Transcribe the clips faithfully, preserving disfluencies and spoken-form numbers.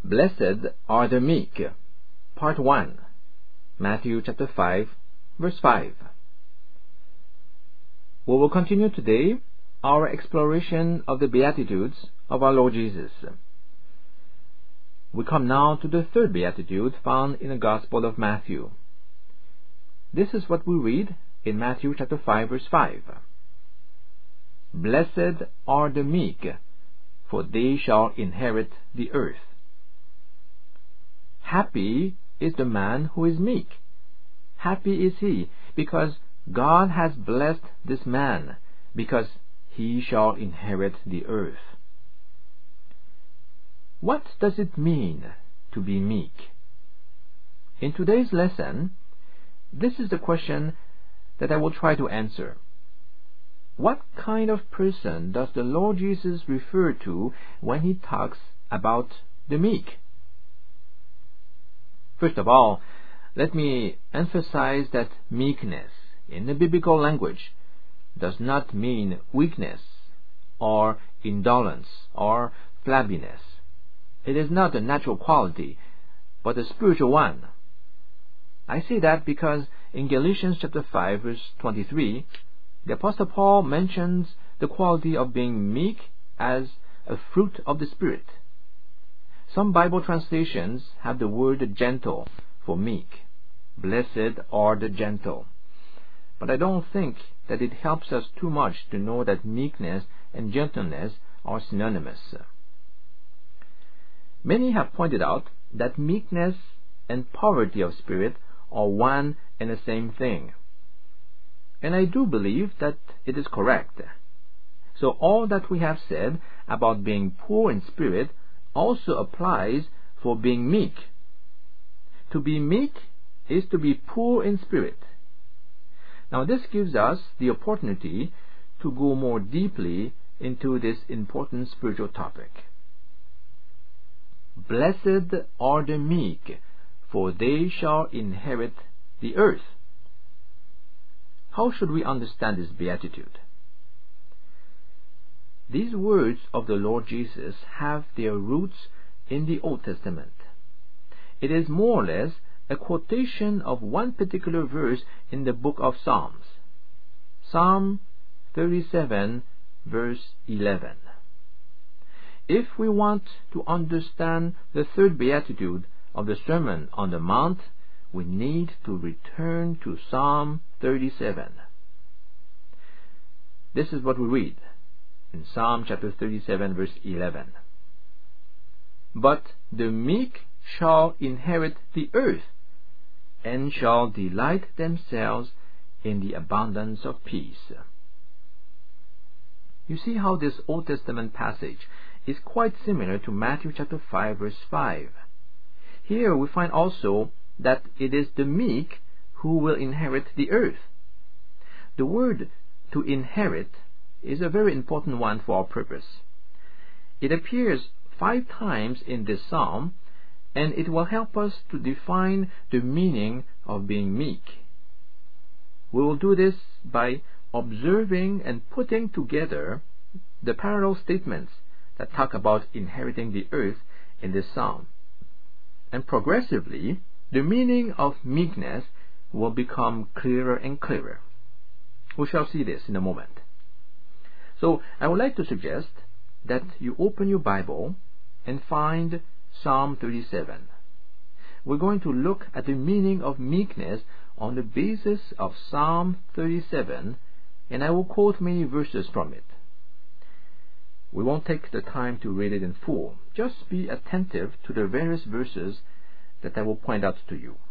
Blessed are the meek. Part one. Matthew chapter five, verse five. We will continue today our exploration of the Beatitudes of our Lord Jesus. We come now to the third Beatitude found in the Gospel of Matthew. This is what we read in Matthew chapter five, verse five. Blessed are the meek, for they shall inherit the earth. Happy is the man who is meek. Happy is he, because God has blessed this man, because he shall inherit the earth. What does it mean to be meek? In today's lesson, this is the question that I will try to answer. What kind of person does the Lord Jesus refer to when he talks about the meek? First of all, let me emphasize that meekness in the biblical language does not mean weakness or indolence or flabbiness. It is not a natural quality, but a spiritual one. I say that because in Galatians chapter five, verse twenty-three, the Apostle Paul mentions the quality of being meek as a fruit of the Spirit. Some Bible translations have the word gentle for meek. Blessed are the gentle. But I don't think that it helps us too much to know that meekness and gentleness are synonymous. Many have pointed out that meekness and poverty of spirit are one and the same thing. And I do believe that it is correct. So all that we have said about being poor in spirit also applies for being meek. To be meek is to be poor in spirit. Now this gives us the opportunity to go more deeply into this important spiritual topic. Blessed are the meek, for they shall inherit the earth. How should we understand this beatitude? These words of the Lord Jesus have their roots in the Old Testament. It is more or less a quotation of one particular verse in the book of Psalms. Psalm thirty-seven, verse eleven. If we want to understand the third beatitude of the Sermon on the Mount, we need to return to Psalm thirty-seven. This is what we read in Psalm chapter thirty-seven, verse eleven. But the meek shall inherit the earth, and shall delight themselves in the abundance of peace. You see how this Old Testament passage is quite similar to Matthew chapter five, verse five. Here we find also that it is the meek who will inherit the earth. The word to inherit is a very important one for our purpose. It appears five times in this psalm, and it will help us to define the meaning of being meek. We will do this by observing and putting together the parallel statements that talk about inheriting the earth in this psalm. And progressively, the meaning of meekness will become clearer and clearer. We shall see this in a moment. So I would like to suggest that you open your Bible and find Psalm thirty-seven. We're going to look at the meaning of meekness on the basis of Psalm thirty-seven, and I will quote many verses from it. We won't take the time to read it in full. Just be attentive to the various verses that I will point out to you.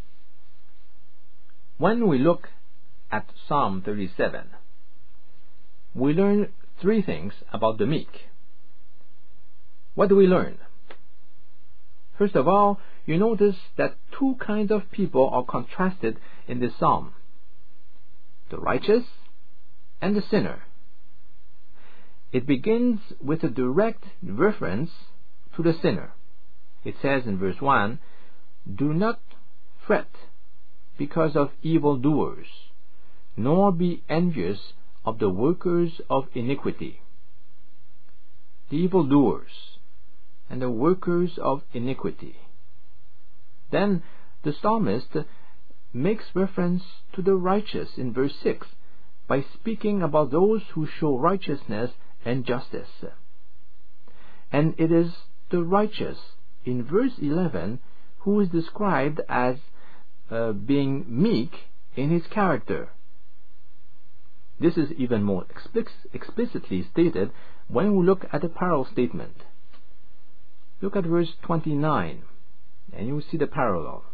When we look at Psalm thirty-seven, we learn three things about the meek. What do we learn? First of all, you notice that two kinds of people are contrasted in this psalm: the righteous and the sinner. It begins with a direct reference to the sinner. It says in verse one, "Do not fret because of evildoers, nor be envious of the workers of iniquity." The evildoers. and the workers of iniquity. Then the psalmist makes reference to the righteous in verse six by speaking about those who show righteousness and justice. And it is the righteous in verse eleven who is described as uh, being meek in his character. This is even more explic explicitly stated when we look at the parallel statement. Look at verse twenty-nine, and you will see the parallel.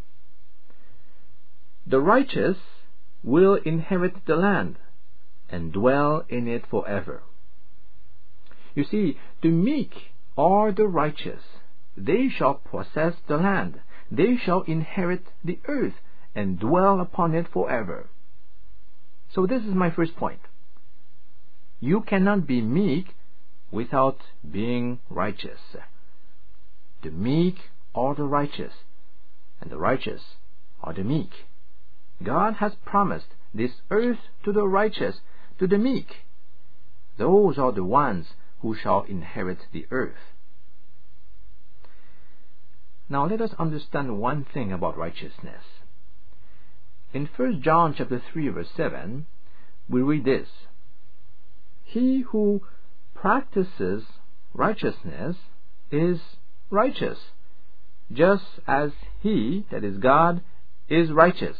The righteous will inherit the land and dwell in it forever. You see, the meek are the righteous. They shall possess the land. They shall inherit the earth and dwell upon it forever. So this is my first point. You cannot be meek without being righteous. The meek are the righteous, and the righteous are the meek. God has promised this earth to the righteous, to the meek. Those are the ones who shall inherit the earth. Now let us understand one thing about righteousness. In First John chapter three verse seven, we read this: He who practices righteousness is righteous, just as he, that is God, is righteous.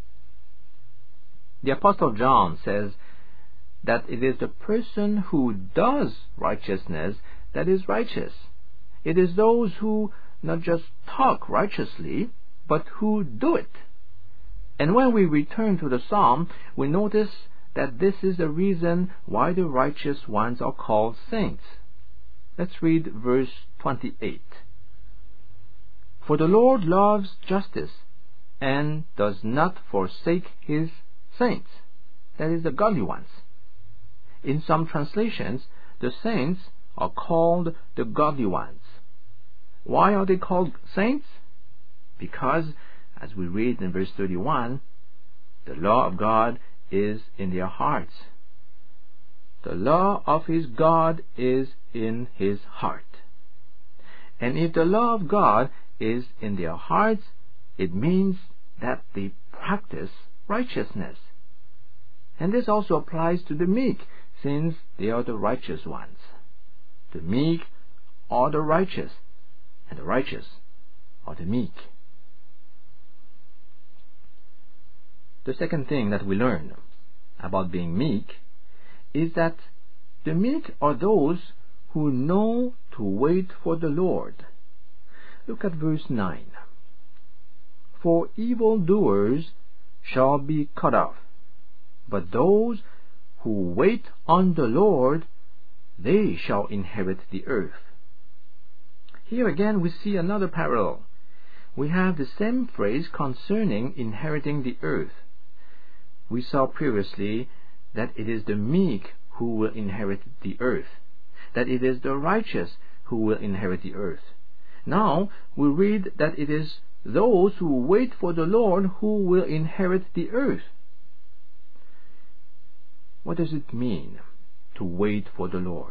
The Apostle John says that it is the person who does righteousness that is righteous. It is those who not just talk righteously, but who do it. And when we return to the psalm, we notice that this is the reason why the righteous ones are called saints. Let's read verse twenty-eight. For the Lord loves justice and does not forsake his saints, that is, the godly ones. In some translations, the saints are called the godly ones. Why are they called saints? Because, as we read in verse thirty-one, the law of God is in their hearts. The law of his God is in his heart. And if the law of God is in their hearts, it means that they practice righteousness. And this also applies to the meek, since they are the righteous ones. The meek are the righteous, and the righteous are the meek. The second thing that we learn about being meek is that the meek are those who know to wait for the Lord. Look at verse nine. For evildoers shall be cut off, but those who wait on the Lord, they shall inherit the earth. Here again we see another parallel. We have the same phrase concerning inheriting the earth. We saw previously that it is the meek who will inherit the earth, that it is the righteous who will inherit the earth. Now we read that it is those who wait for the Lord who will inherit the earth. What does it mean to wait for the Lord?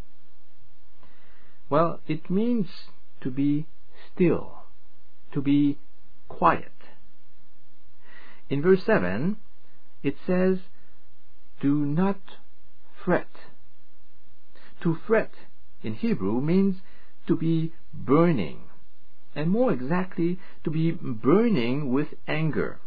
Well, it means to be still, to be quiet. In verse seven, it says, do not fret. To fret in Hebrew means to be burning, and more exactly, to be burning with anger.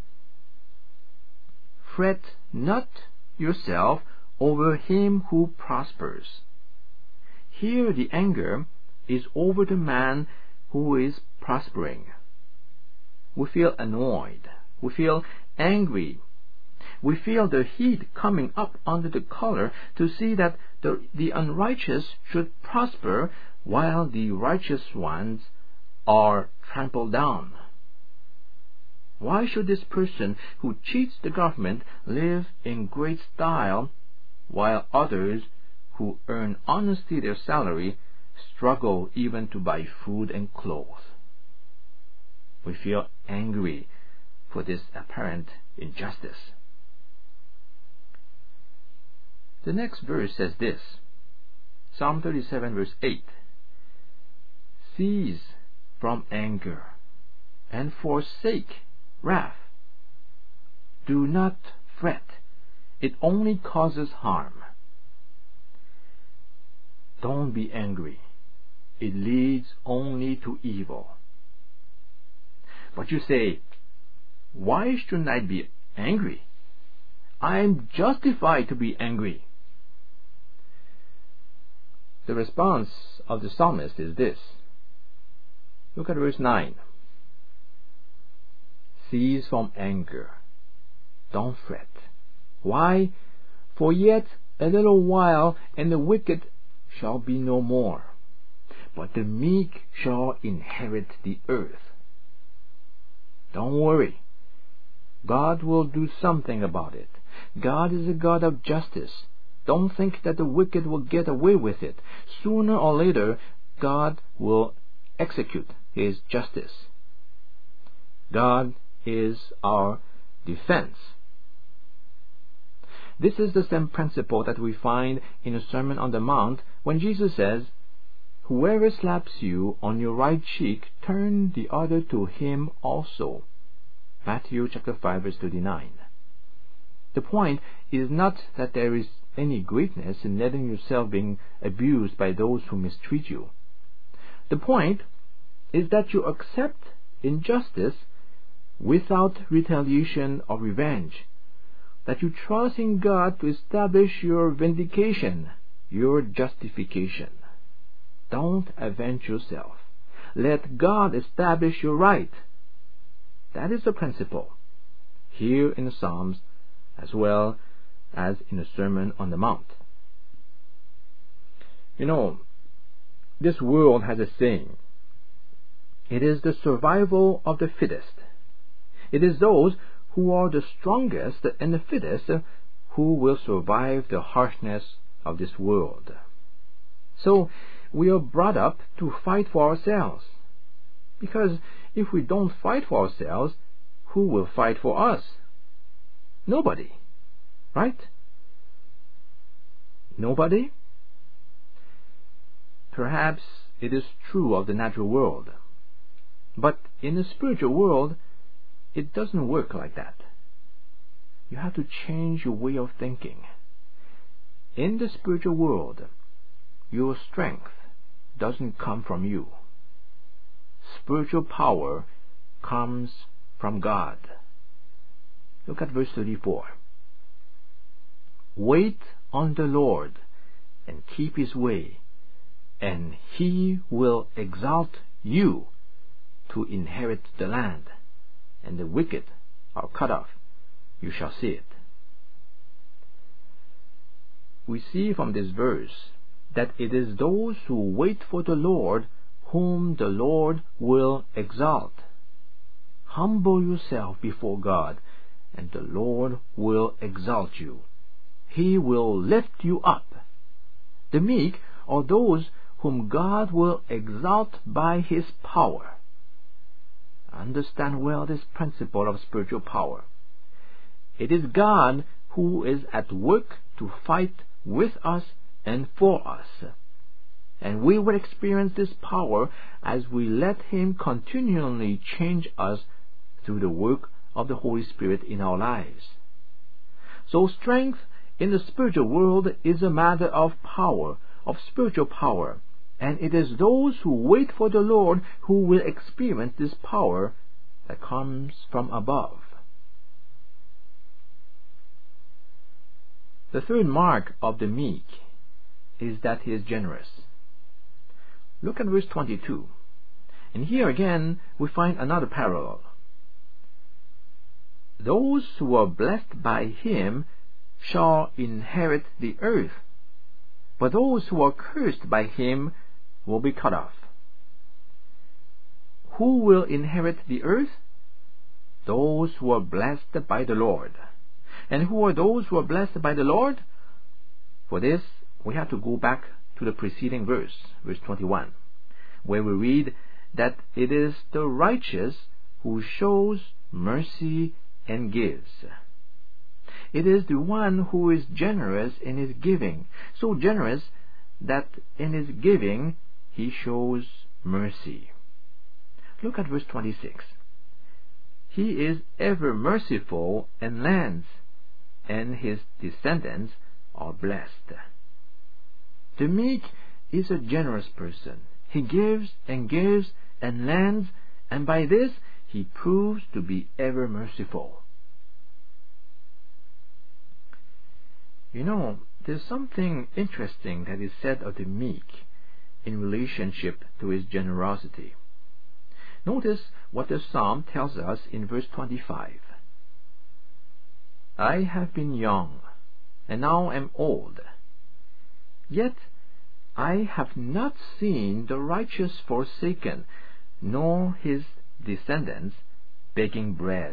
Fret not yourself over him who prospers. Here the anger is over the man who is prospering. We feel annoyed. We feel angry. We feel the heat coming up under the collar to see that the, the unrighteous should prosper while the righteous ones are trampled down. Why should this person who cheats the government live in great style while others who earn honestly their salary struggle even to buy food and clothes? We feel angry for this apparent injustice. The next verse says this, Psalm thirty-seven verse eight, Cease from anger, and forsake wrath. Do not fret, it only causes harm. Don't be angry, it leads only to evil. But you say, why shouldn't I be angry? I am justified to be angry. The response of the psalmist is this. Look at verse nine. Cease from anger. Don't fret. Why? For yet a little while, and the wicked shall be no more, but the meek shall inherit the earth. Don't worry. God will do something about it. God is a God of justice. Don't think that the wicked will get away with it. Sooner or later, God will execute His justice. God is our defense. This is the same principle that we find in the Sermon on the Mount when Jesus says, whoever slaps you on your right cheek, turn the other to him also. Matthew chapter five verse thirty-nine. The point is not that there is any greatness in letting yourself being abused by those who mistreat you. The point is that you accept injustice without retaliation or revenge, that you trust in God to establish your vindication, your justification. Don't avenge yourself. Let God establish your right. That is the principle, here in the Psalms as well as in the Sermon on the Mount. You know, this world has a saying. It is the survival of the fittest. It is those who are the strongest and the fittest who will survive the harshness of this world. So, we are brought up to fight for ourselves. Because if we don't fight for ourselves, who will fight for us? Nobody. Right? Nobody? Perhaps it is true of the natural world. But in the spiritual world, it doesn't work like that. You have to change your way of thinking. In the spiritual world, your strength doesn't come from you. Spiritual power comes from God. Look at verse thirty-four. Wait on the Lord and keep His way, and He will exalt you to inherit the land, and the wicked are cut off. You shall see it. We see from this verse that it is those who wait for the Lord whom the Lord will exalt. Humble yourself before God, and the Lord will exalt you. He will lift you up. The meek are those whom God will exalt by His power. Understand well this principle of spiritual power. It is God who is at work to fight with us and for us. And we will experience this power as we let Him continually change us through the work of the Holy Spirit in our lives. So strength in the spiritual world is a matter of power, of spiritual power, and it is those who wait for the Lord who will experience this power that comes from above. The third mark of the meek is that he is generous. Look at verse twenty-two. And here again we find another parallel. Those who are blessed by Him shall inherit the earth, but those who are cursed by Him will be cut off. Who will inherit the earth? Those who are blessed by the Lord. And who are those who are blessed by the Lord? For this, we have to go back to the preceding verse, verse twenty-one, where we read that it is the righteous who shows mercy and gives. It is the one who is generous in his giving, so generous that in his giving he shows mercy. Look at verse twenty-six. He is ever merciful and lends, and his descendants are blessed. The meek is a generous person. He gives and gives and lends, and by this he proves to be ever merciful. You know, there's something interesting that is said of the meek in relationship to his generosity. Notice what the psalm tells us in verse twenty-five. I have been young, and now am old. Yet I have not seen the righteous forsaken, nor his descendants begging bread.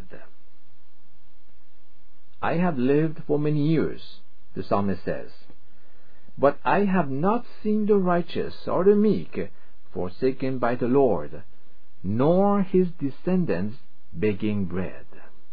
I have lived for many years, the psalmist says, but I have not seen the righteous or the meek forsaken by the Lord, nor his descendants begging bread.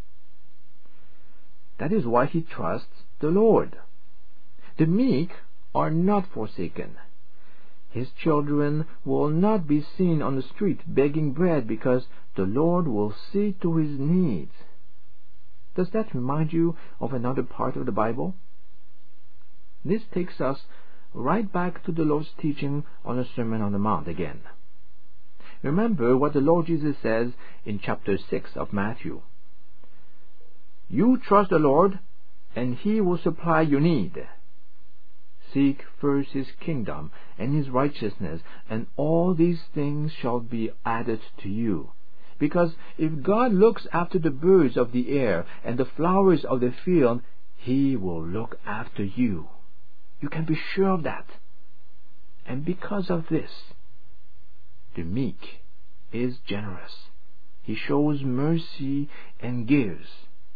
That is why he trusts the Lord. The meek are not forsaken. His children will not be seen on the street begging bread because the Lord will see to his needs. Does that remind you of another part of the Bible? This takes us right back to the Lord's teaching on the Sermon on the Mount again. Remember what the Lord Jesus says in chapter six of Matthew. You trust the Lord, and he will supply your need. Seek first his kingdom and his righteousness, and all these things shall be added to you. Because if God looks after the birds of the air and the flowers of the field, he will look after you. You can be sure of that. And because of this, the meek is generous. He shows mercy and gives.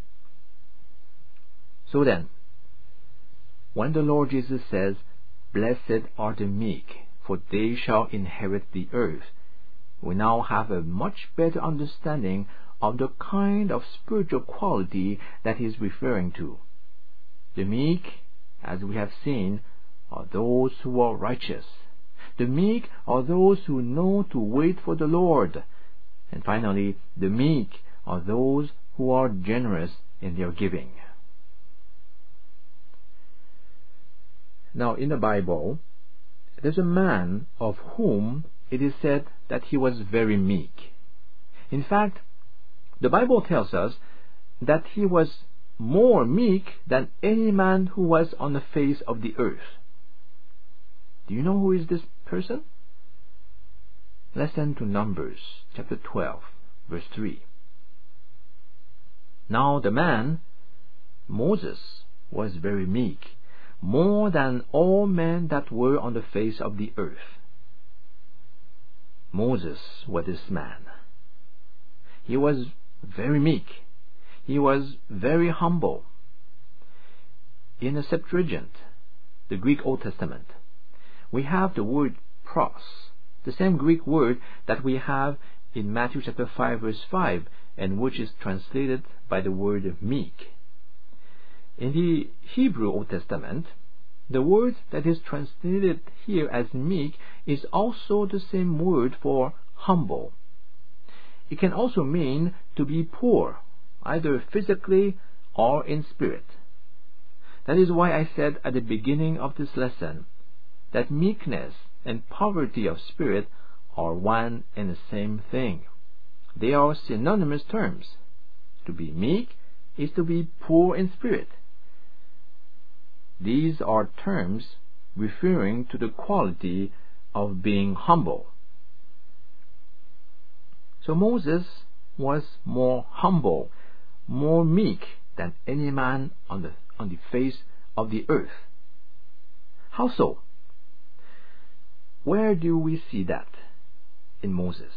So then, when the Lord Jesus says, Blessed are the meek, for they shall inherit the earth, we now have a much better understanding of the kind of spiritual quality that he is referring to. The meek, as we have seen, are those who are righteous. The meek are those who know to wait for the Lord. And finally, the meek are those who are generous in their giving. Now, in the Bible, there's a man of whom it is said that he was very meek. In fact, the Bible tells us that he was more meek than any man who was on the face of the earth. Do you know who is this person? Listen to Numbers chapter twelve, verse three. Now the man, Moses, was very meek, more than all men that were on the face of the earth. Moses was this man. He was very meek. He was very humble. In the Septuagint, the Greek Old Testament, we have the word pros, the same Greek word that we have in Matthew chapter five verse five, and which is translated by the word meek. In the Hebrew Old Testament, the word that is translated here as meek is also the same word for humble. It can also mean to be poor, either physically or in spirit. That is why I said at the beginning of this lesson that meekness and poverty of spirit are one and the same thing. They are synonymous terms. To be meek is to be poor in spirit. These are terms referring to the quality of being humble. So Moses was more humble, more meek than any man on the, on the face of the earth. How so? Where do we see that in Moses?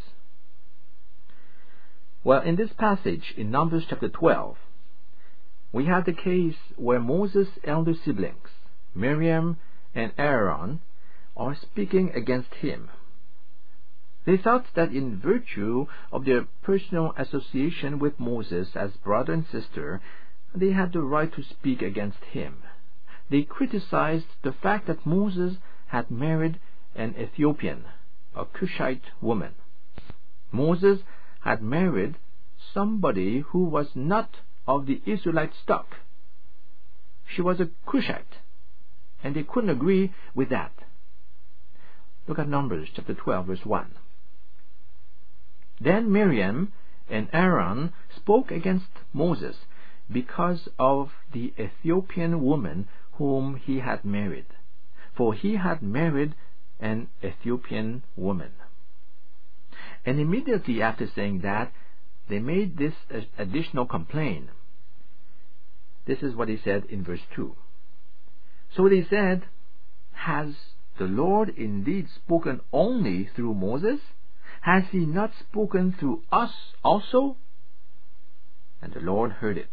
Well, in this passage in Numbers chapter twelve, we have the case where Moses' elder siblings, Miriam and Aaron, are speaking against him. They thought that in virtue of their personal association with Moses as brother and sister, they had the right to speak against him. They criticized the fact that Moses had married an Ethiopian, a Cushite woman. Moses had married somebody who was not of the Israelite stock. She was a Cushite, and they couldn't agree with that. Look at Numbers chapter twelve, verse one. Then Miriam and Aaron spoke against Moses because of the Ethiopian woman whom he had married, for he had married an Ethiopian woman. And immediately after saying that, they made this additional complaint. This is what he said in verse two. So they said, "Has the Lord indeed spoken only through Moses? Has he not spoken through us also?" And the Lord heard it.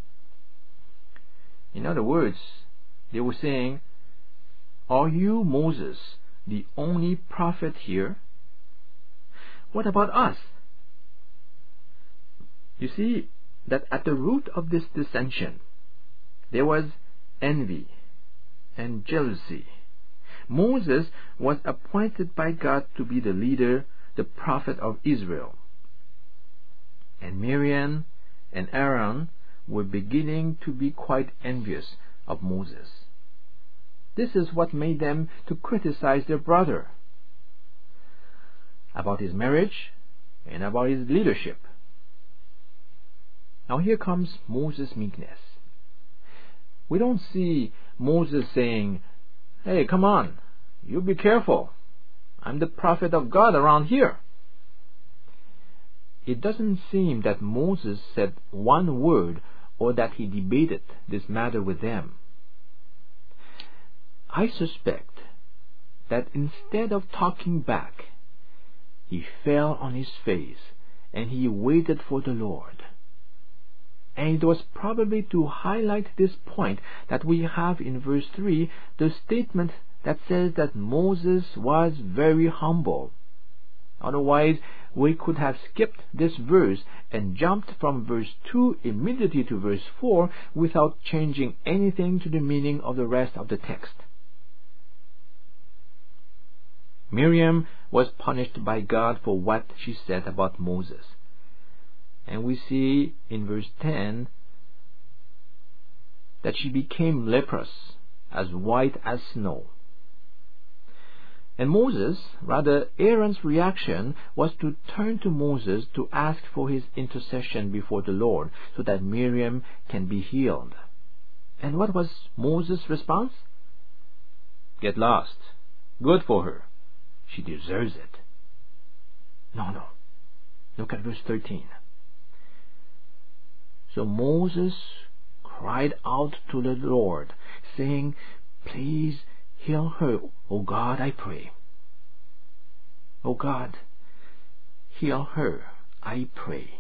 In other words, they were saying, "Are you, Moses, the only prophet here? What about us?" You see that at the root of this dissension, there was envy and jealousy. Moses was appointed by God to be the leader, the prophet of Israel. And Miriam and Aaron were beginning to be quite envious of Moses. This is what made them to criticize their brother about his marriage and about his leadership. Now here comes Moses' meekness. We don't see Moses saying, "Hey, come on, you be careful. I'm the prophet of God around here." It doesn't seem that Moses said one word or that he debated this matter with them. I suspect that instead of talking back, he fell on his face and he waited for the Lord. And it was probably to highlight this point that we have in verse three the statement that says that Moses was very humble. Otherwise, we could have skipped this verse and jumped from verse two immediately to verse four without changing anything to the meaning of the rest of the text. Miriam was punished by God for what she said about Moses. And we see in verse ten that she became leprous, as white as snow. And Moses, rather Aaron's reaction was to turn to Moses to ask for his intercession before the Lord so that Miriam can be healed. And what was Moses' response? "Get lost. Good for her. She deserves it." No, no. Look at verse thirteen. So Moses cried out to the Lord, saying, "Please heal her, O God, I pray. O God, heal her, I pray."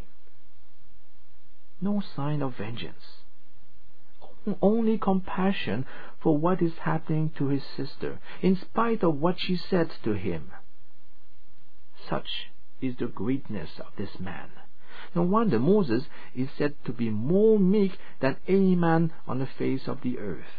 No sign of vengeance. Only compassion for what is happening to his sister, in spite of what she said to him. Such is the greatness of this man. No wonder Moses is said to be more meek than any man on the face of the earth.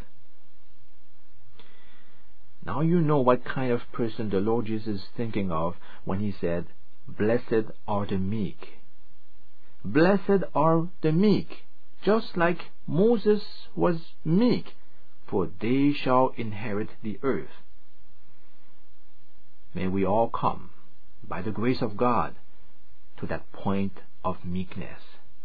Now you know what kind of person the Lord Jesus is thinking of when he said, "Blessed are the meek." Blessed are the meek, just like Moses was meek, for they shall inherit the earth. May we all come, by the grace of God, to that point of meekness.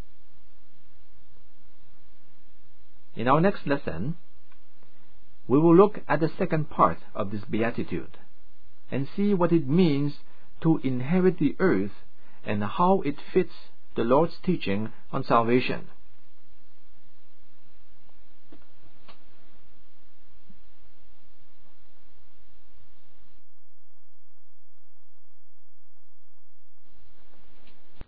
In our next lesson, we will look at the second part of this beatitude and see what it means to inherit the earth and how it fits the Lord's teaching on salvation.